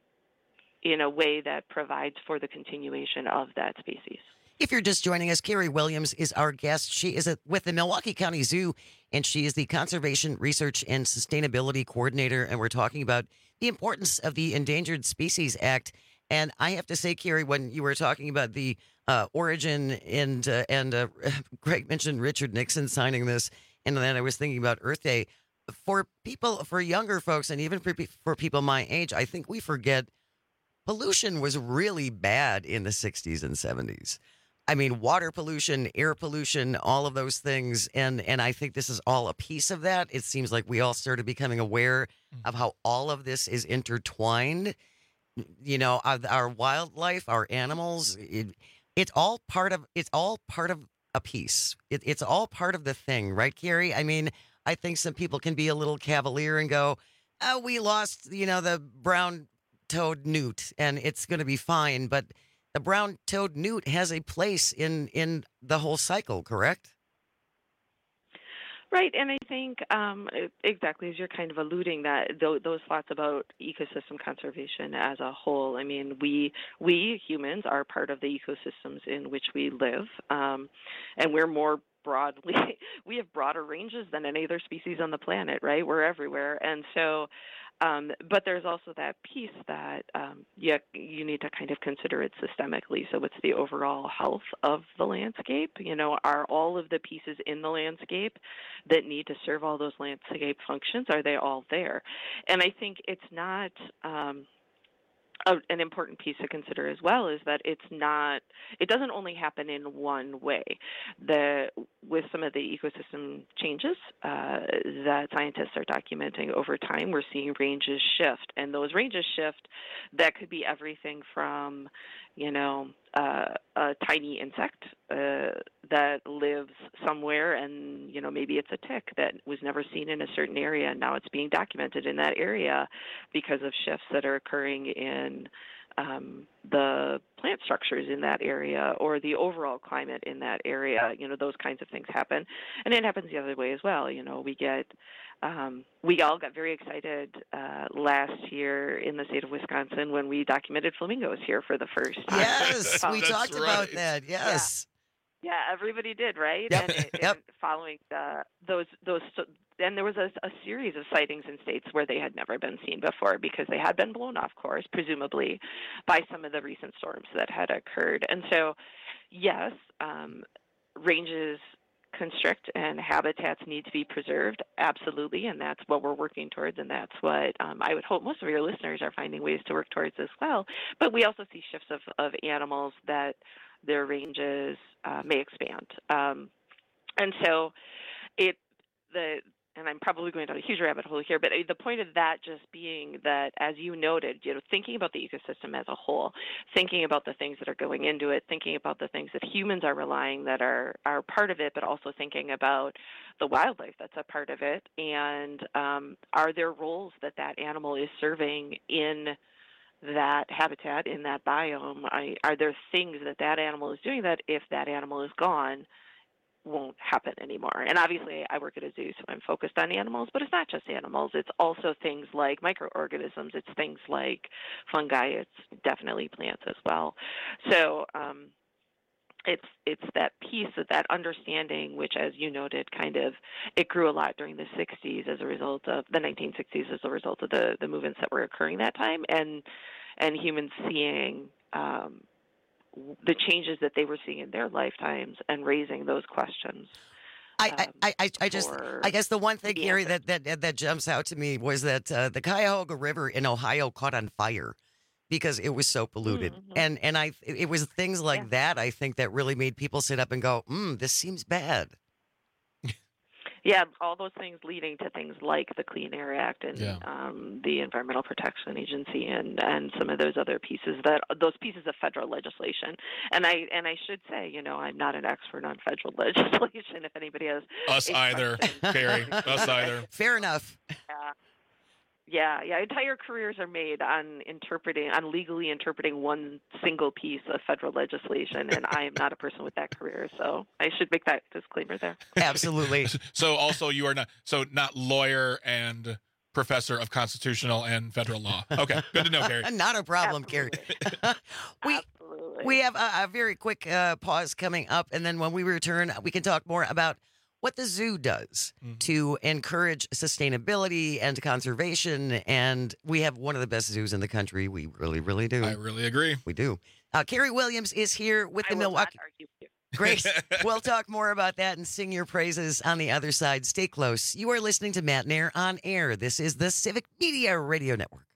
in a way that provides for the continuation of that species. If you're just joining us, Carrie Williams is our guest. She is a, with the Milwaukee County Zoo, and she is the Conservation Research and Sustainability Coordinator, and we're talking about the importance of the Endangered Species Act. And I have to say, Carrie, when you were talking about the uh, origin and, uh, and uh, Greg mentioned Richard Nixon signing this, and then I was thinking about Earth Day. For people, for younger folks, and even for, for people my age, I think we forget pollution was really bad in the sixties and seventies. I mean, water pollution, air pollution, all of those things. And and I think this is all a piece of that. It seems like we all started becoming aware of how all of this is intertwined. You know, our, our wildlife, our animals, it, it's all part of it's all part of a piece. It, it's all part of the thing, right, Carrie? I mean, I think some people can be a little cavalier and go, oh, we lost, you know, the brown-toed newt, and it's going to be fine. But the brown-toed newt has a place in, in the whole cycle, correct? Right, and I think um, exactly as you're kind of alluding that th- those thoughts about ecosystem conservation as a whole. I mean, we we humans are part of the ecosystems in which we live, um, and we're more broadly, we have broader ranges than any other species on the planet, right? We're everywhere, and so Um, but there's also that piece that um, you, you need to kind of consider it systemically. So what's the overall health of the landscape? You know, are all of the pieces in the landscape that need to serve all those landscape functions, are they all there? And I think it's not um, a, an important piece to consider as well is that it's not, it doesn't only happen in one way. The, with some of the ecosystem changes uh, that scientists are documenting over time, we're seeing ranges shift. And those ranges shift, that could be everything from, you know, uh, a tiny insect uh, that lives somewhere and, you know, maybe it's a tick that was never seen in a certain area and now it's being documented in that area because of shifts that are occurring in um, the plant structures in that area or the overall climate in that area. You know, those kinds of things happen. And it happens the other way as well. You know, we get, um, we all got very excited uh, last year in the state of Wisconsin when we documented flamingos here for the first time. Yes, we talked right. about that. Yes. Yeah. yeah, everybody did, right? Yep. And, it, yep. and following the, those, those, and there was a, a series of sightings in states where they had never been seen before because they had been blown off course, presumably, by some of the recent storms that had occurred. And so, yes, um, ranges constrict and habitats need to be preserved, absolutely, and that's what we're working towards, and that's what um, I would hope most of your listeners are finding ways to work towards as well. But we also see shifts of, of animals that their ranges uh, may expand. Um, and so it, the, and I'm probably going down a huge rabbit hole here, but the point of that just being that, as you noted, you know, thinking about the ecosystem as a whole, thinking about the things that are going into it, thinking about the things that humans are relying that are, are part of it, but also thinking about the wildlife that's a part of it, and um, are there roles that that animal is serving in that habitat, in that biome? I, are there things that that animal is doing that if that animal is gone, won't happen anymore? And obviously I work at a zoo, so I'm focused on animals, but it's not just animals. It's also things like microorganisms. It's things like fungi. It's definitely plants as well. So um, it's it's that piece of that understanding, which, as you noted, kind of it grew a lot during the sixties as a result of the nineteen sixties as a result of the, the movements that were occurring that time, and and humans seeing um, the changes that they were seeing in their lifetimes and raising those questions. I, um, I, I, I just, I guess the one thing, Gary, that, that, that jumps out to me was that uh, the Cuyahoga River in Ohio caught on fire because it was so polluted. Mm-hmm. And, and I, it was things like yeah. that, I think, that really made people sit up and go, mm, this seems bad. Yeah, all those things leading to things like the Clean Air Act and yeah. um, the Environmental Protection Agency and, and some of those other pieces that those pieces of federal legislation. And I and I should say, you know, I'm not an expert on federal legislation. If anybody has us either, Carrie, us either. Fair enough. Yeah. Yeah, yeah. Entire careers are made on interpreting, on legally interpreting one single piece of federal legislation, and I am not a person with that career, so I should make that disclaimer there. Absolutely. So, also, you are not so not lawyer and professor of constitutional and federal law. Okay, good to know, Carrie. Not a problem, Carrie. we Absolutely. we have a, a very quick uh, pause coming up, and then when we return, we can talk more about what the zoo does mm-hmm. to encourage sustainability and conservation. And we have one of the best zoos in the country. We really, really do. I really agree. We do. Uh, Carrie Williams is here with the I will Milwaukee. Not argue with you. Great. We'll talk more about that and sing your praises on the other side. Stay close. You are listening to Matt Nair on Air. This is the Civic Media Radio Network.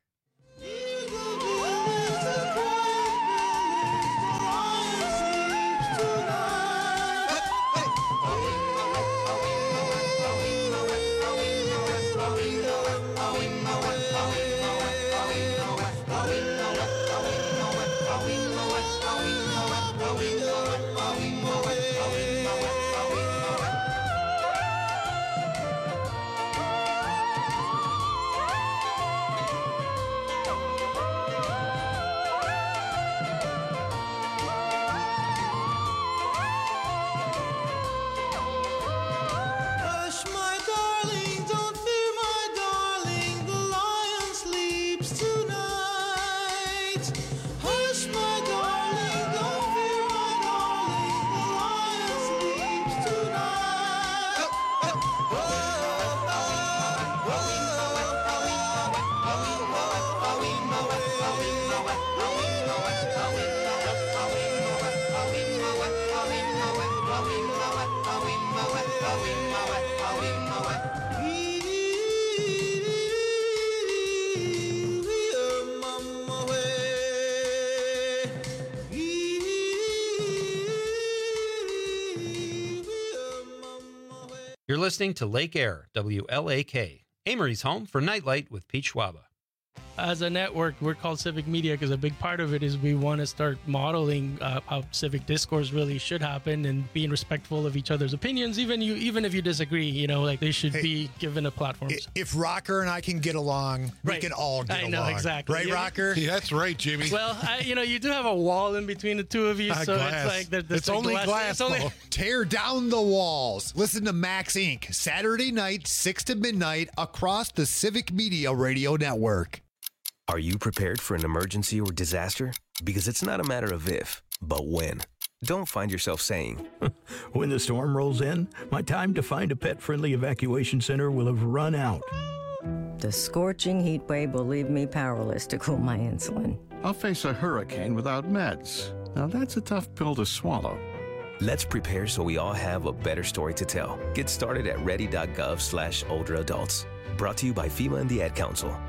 You're listening to Lake Air, W L A K, Amory's home for Nightlight with Pete Schwaba. As a network, we're called Civic Media because a big part of it is we want to start modeling uh, how civic discourse really should happen and being respectful of each other's opinions, even you, even if you disagree. You know, like they should Hey, be given a platform. If Rocker and I can get along, we Right. can all get I along. know, exactly. Right, Yeah. Rocker? Yeah, that's right, Jimmy. Well, I, you know, you do have a wall in between the two of you, Ah, so glass. it's like there- there's it's a only glass. It's only though. Tear down the walls. Listen to Max Incorporated. Saturday night, six to midnight, across the Civic Media Radio Network. Are you prepared for an emergency or disaster? Because it's not a matter of if, but when. Don't find yourself saying, When the storm rolls in, my time to find a pet-friendly evacuation center will have run out. The scorching heat wave will leave me powerless to cool my insulin. I'll face a hurricane without meds. Now that's a tough pill to swallow. let's prepare so we all have a better story to tell. Get started at ready.gov slash older adults. Brought to you by FEMA and the Ad Council.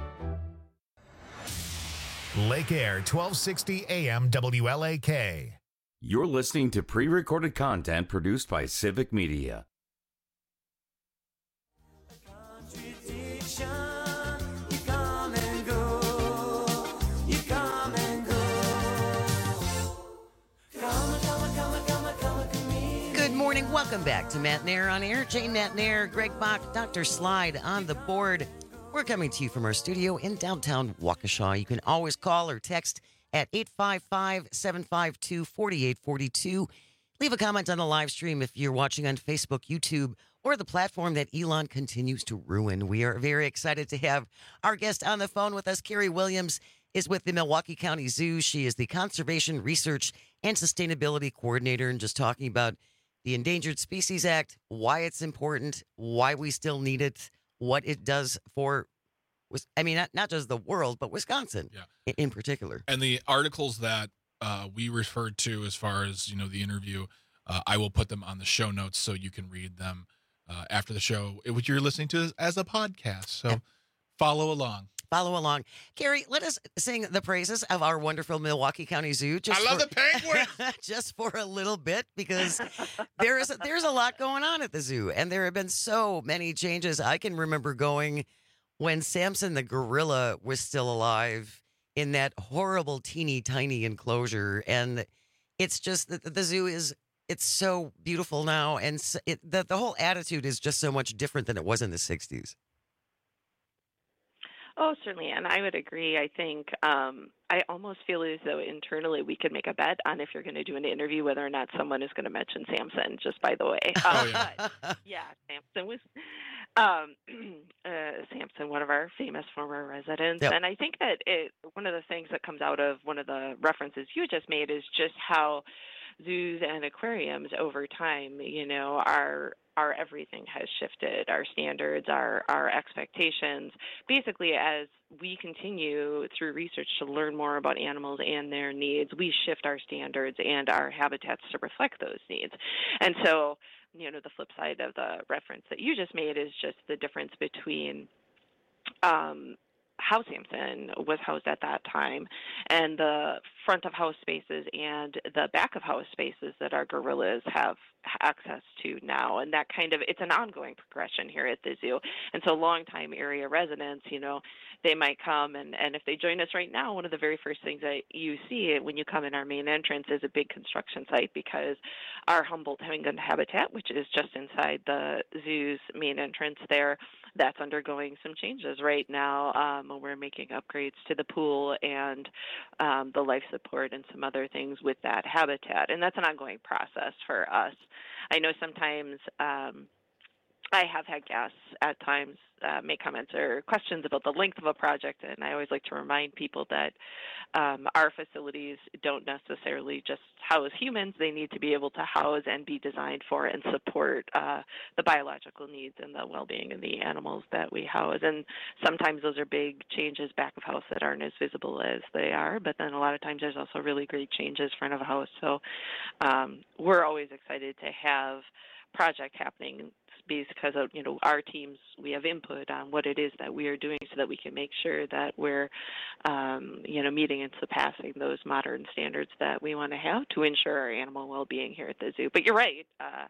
Lake Air, twelve sixty A M W L A K. You're listening to pre-recorded content produced by Civic Media. Good morning. Welcome back to Matt Nair on Air. Jane Matt Nair, Greg Bach, Doctor Slide on the board. We're coming to you from our studio in downtown Waukesha. You can always call or text at eight five five, seven five two, four eight four two. Leave a comment on the live stream if you're watching on Facebook, YouTube, or the platform that Elon continues to ruin. We are very excited to have our guest on the phone with us. Carrie Williams is with the Milwaukee County Zoo. She is the Conservation Research and Sustainability Coordinator, and just talking about the Endangered Species Act, why it's important, why we still need it, what it does for, I mean, not, not just the world, but Wisconsin yeah. in particular. And the articles that uh, we referred to as far as, you know, the interview, uh, I will put them on the show notes so you can read them uh, after the show, which you're listening to as a podcast. So yeah. follow along. Follow along. Carrie, let us sing the praises of our wonderful Milwaukee County Zoo. Just I love for, the penguins! Just for a little bit, because there is a, there's a lot going on at the zoo, and there have been so many changes. I can remember going when Samson the gorilla was still alive in that horrible teeny tiny enclosure, and it's just that the zoo is it's so beautiful now, and it, the the whole attitude is just so much different than it was in the sixties. Oh, certainly, and I would agree. I think um, I almost feel as though internally we could make a bet on if you're going to do an interview whether or not someone is going to mention Samson, just by the way. Um, oh, yeah. But, yeah, Samson was um, uh, Samson, one of our famous former residents. Yep. And I think that it one of the things that comes out of one of the references you just made is just how zoos and aquariums over time, you know, are our everything has shifted, our standards, our, our expectations. Basically, as we continue through research to learn more about animals and their needs, we shift our standards and our habitats to reflect those needs. And so, you know, the flip side of the reference that you just made is just the difference between um, how Samson was housed at that time and the front of house spaces and the back of house spaces that our gorillas have access to now. And that kind of, it's an ongoing progression here at the zoo. And so longtime area residents, you know, they might come and, and if they join us right now, one of the very first things that you see when you come in our main entrance is a big construction site, because our Humboldt penguin habitat, which is just inside the zoo's main entrance there, that's undergoing some changes right now. Um, we're making upgrades to the pool and um, the life support and some other things with that habitat. And that's an ongoing process for us. I know sometimes um, I have had guests at times uh, make comments or questions about the length of a project, and I always like to remind people that um, our facilities don't necessarily just house humans. They need to be able to house and be designed for and support uh, the biological needs and the well-being of the animals that we house. And sometimes those are big changes back of house that aren't as visible as they are, but then a lot of times there's also really great changes front of house. So um, we're always excited to have project happening because of, you know, our teams, we have input on what it is that we are doing so that we can make sure that we're, um, you know, meeting and surpassing those modern standards that we want to have to ensure our animal well-being here at the zoo. But you're right. Uh,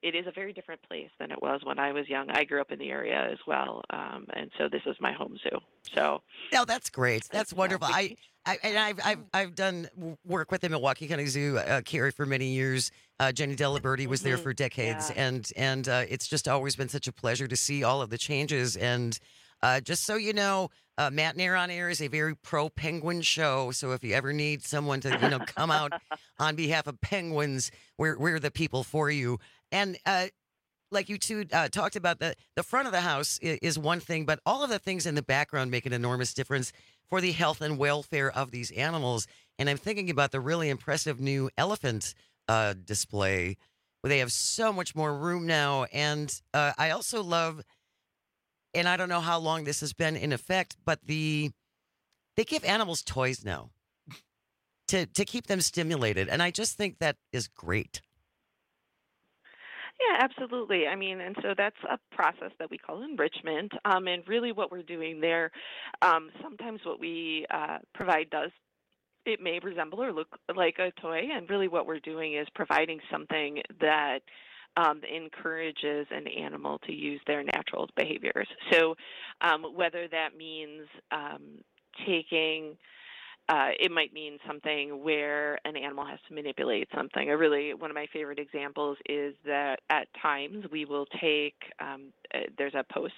it is a very different place than it was when I was young. I grew up in the area as well, um, and so this is my home zoo. So, no, that's great. That's wonderful. I, I and I've I've I've done work with the Milwaukee County Zoo, uh, Carrie, for many years. Uh, Jenny Delaberti was there for decades, Yeah. and and uh, it's just always been such a pleasure to see all of the changes. And uh, just so you know, uh, Matt Nair on Air is a very pro penguin show. So if you ever need someone to you know come out on behalf of penguins, we're we're the people for you. And uh, like you two uh, talked about, the the front of the house is, is one thing, but all of the things in the background make an enormous difference for the health and welfare of these animals. And I'm thinking about the really impressive new elephant uh, display, where they have so much more room now. And uh, I also love, and I don't know how long this has been in effect, but the they give animals toys now to to keep them stimulated, and I just think that is great. Yeah, absolutely. I mean, and so that's a process that we call enrichment. Um, and really what we're doing there, um, sometimes what we uh, provide does, it may resemble or look like a toy. And really what we're doing is providing something that um, encourages an animal to use their natural behaviors. So um, whether that means um, taking... Uh, it might mean something where an animal has to manipulate something. I really, one of my favorite examples is that at times we will take, um, uh, there's a post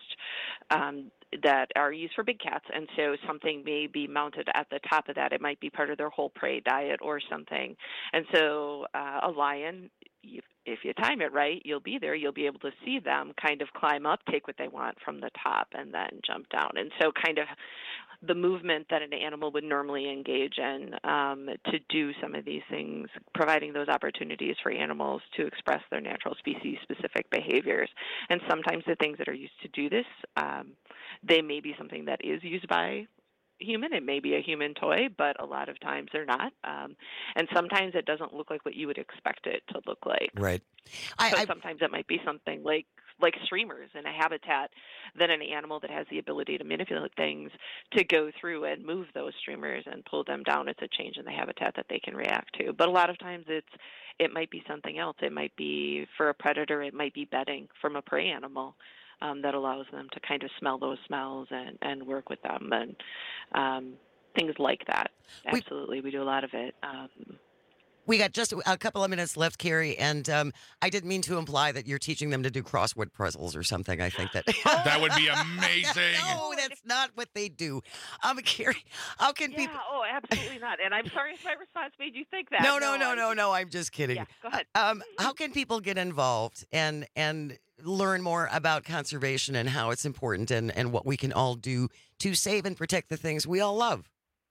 um, that are used for big cats, and so something may be mounted at the top of that. It might be part of their whole prey diet or something. And so uh, a lion, you, if you time it right, you'll be there. You'll be able to see them kind of climb up, take what they want from the top, and then jump down. And so kind of the movement that an animal would normally engage in um, to do some of these things, providing those opportunities for animals to express their natural species-specific behaviors. And sometimes the things that are used to do this, um, they may be something that is used by human. It may be a human toy, but a lot of times they're not. Um, and sometimes it doesn't look like what you would expect it to look like. Right. I, so I, sometimes it might be something like like streamers in a habitat, then an animal that has the ability to manipulate things to go through and move those streamers and pull them down. It's a change in the habitat that they can react to. But a lot of times it's it might be something else. It might be for a predator. It might be bedding from a prey animal. Um, that allows them to kind of smell those smells and, and work with them and um, things like that. Absolutely, we, we do a lot of it. Um, we got just a couple of minutes left, Carrie, and um, I didn't mean to imply that you're teaching them to do crossword puzzles or something. I think that that would be amazing. No, that's not what they do. Um, Carrie, how can yeah, people? Oh, absolutely not. And I'm sorry if my response made you think that. No, no, no, I... no, no. I'm just kidding. Yeah, go ahead. Um, how can people get involved and and learn more about conservation and how it's important and, and what we can all do to save and protect the things we all love?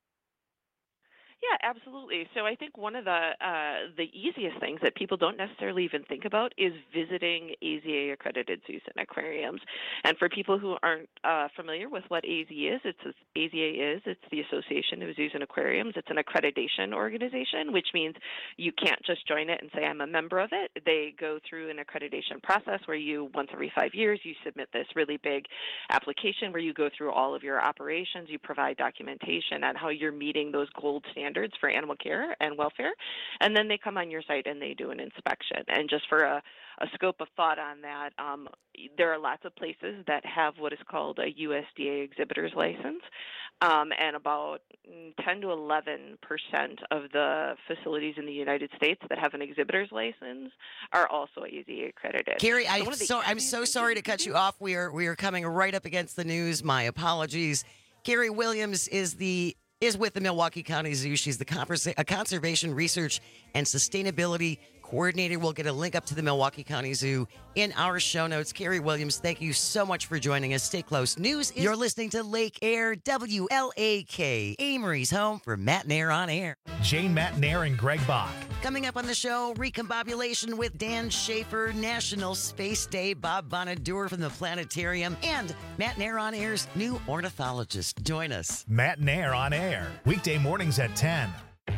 Yeah, absolutely. So I think one of the uh, the easiest things that people don't necessarily even think about is visiting A Z A-accredited zoos and aquariums. And for people who aren't uh, familiar with what A Z A is, it's A Z A is, it's the Association of Zoos and Aquariums. It's an accreditation organization, which means you can't just join it and say, I'm a member of it. They go through an accreditation process where you, once every five years, you submit this really big application where you go through all of your operations, you provide documentation on how you're meeting those gold standards for animal care and welfare, and then they come on your site and they do an inspection. And just for a, a scope of thought on that, um, there are lots of places that have what is called a U S D A exhibitor's license, um, and about ten to eleven percent of the facilities in the United States that have an exhibitor's license are also A Z A accredited. Carrie, so I so, I'm so sorry to cut you off. We are we are coming right up against the news. My apologies. Carrie Williams is the is with the Milwaukee County Zoo. She's the conversa- a conservation research and sustainability coordinator. We'll get a link up to the Milwaukee County Zoo in our show notes. Carrie Williams, thank you so much for joining us. Stay close. News is you're listening to Lake Air, W L A K, Amory's home for Matt Nair on Air. Jane Matt Nair and Greg Bach. Coming up on the show, recombobulation with Dan Schaefer, National Space Day, Bob Bonadur from the Planetarium, and Matt Nair on Air's new ornithologist. Join us. Matt Nair on Air, weekday mornings at ten.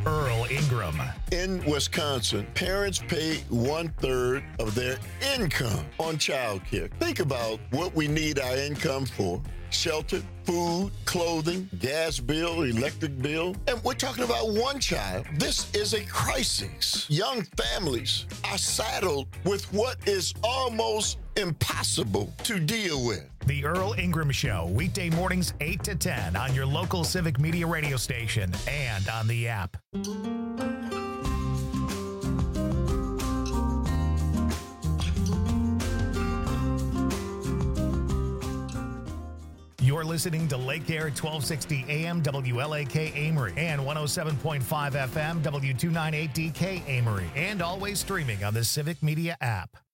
Earl Ingram. In Wisconsin, parents pay one-third of their income on child care. Think about what we need our income for. Shelter, food, clothing, gas bill, electric bill. And we're talking about one child. This is a crisis. Young families are saddled with what is almost impossible to deal with. The Earl Ingram Show, weekday mornings eight to ten on your local Civic Media radio station and on the app. You're listening to Lake Air twelve sixty A M W L A K Amory and one oh seven point five F M W two ninety-eight D K Amory, and always streaming on the Civic Media app.